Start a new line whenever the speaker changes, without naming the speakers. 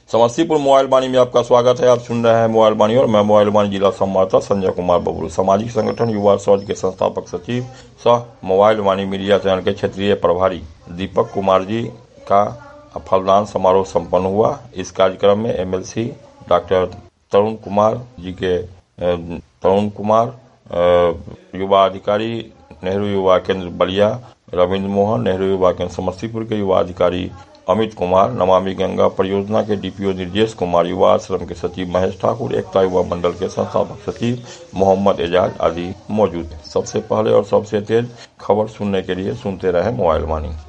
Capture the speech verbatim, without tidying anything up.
Samastipur mobile वाणी में आपका स्वागत है। आप सुन रहे हैं मोबाइल वाणी और मैं मोबाइल वाणी जिला संवाददाता संजय कुमार बबलू। सामाजिक संगठन युवा सौज के संस्थापक सचिव सह मोबाइल वाणी मीडिया चैनल के क्षेत्रीय प्रभारी दीपक कुमार जी का फलदान समारोह संपन्न हुआ। इस कार्यक्रम में एमएलसी डॉक्टर तरुण कुमार जी के तरुण कुमार, युवा अधिकारी नेहरू युवा केंद्र बलिया रविंद्र मोहन, नेहरू युवा केंद्र समस्तीपुर के युवा अधिकारी अमित कुमार, नमामि गंगा परियोजना के डीपीओ निर्देश कुमार, युवा आश्रम के सचिव महेश ठाकुर, एकता युवा मंडल के संस्थापक सचिव मोहम्मद एजाज आदि मौजूद। सबसे पहले और सबसे तेज खबर सुनने के लिए सुनते रहे मोबाइल वाणी।